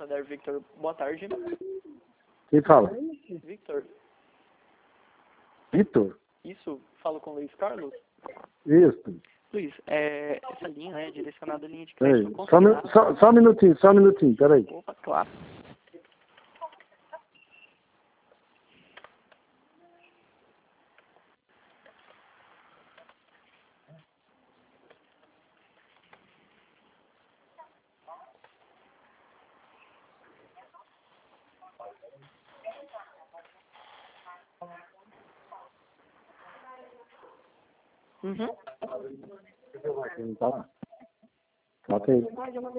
Santander, Victor. Boa tarde. Quem fala? Victor. Vitor? Isso, falo com o Luiz Carlos. Isso. Luiz, essa linha é direcionada à linha de Ei, crédito só um minutinho, peraí. Opa, claro. Uhum. Tá lá. Bota aí.